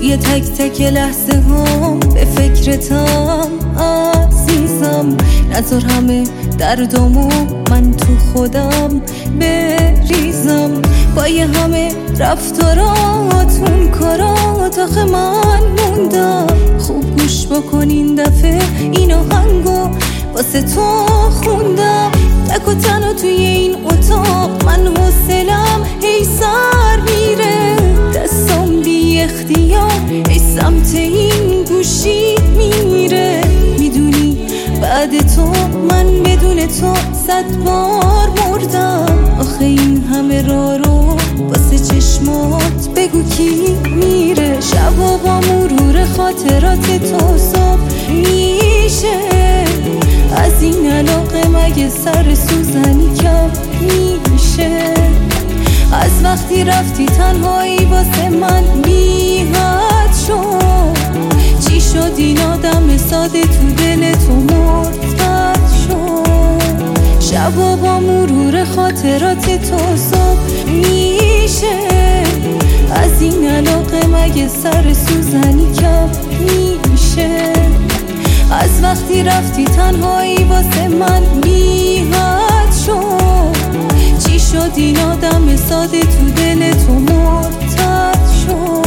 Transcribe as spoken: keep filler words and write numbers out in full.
توی تک تک لحظه ها به فکرتم عزیزم. نذار همه دردامو من تو خودم بریزم. با یه همه رفتاراتون کارات آخه من موندم. خوب گوش بکن این دفعه این آهنگو واسه تو خوندم. تک و تنها توی این اتاق من حوصلم هی سر میره. دستم بی اختیار ای سمت این گوشی میره. میدونی بعد تو من بدون تو صد بار مردم. آخه این همه راه رو واسه چشمات بگو کی میره. شبا با مرور خاطرات تو صبح میشه. از این علاقه مگه سر سوزنی کم میشه. از وقتی رفتی تنهایی واسه من بی‌حد شد. چی شد این آدم ساده تو دل تو مرتد شد. شبا با مرور خاطرات تو صبح میشه. از این علاقه مگه سر سوزنی کم میشه. از وقتی رفتی تنهایی واسه من بی‌حد شد. چی شد این آدم ساده تو دل تو مرتد شد.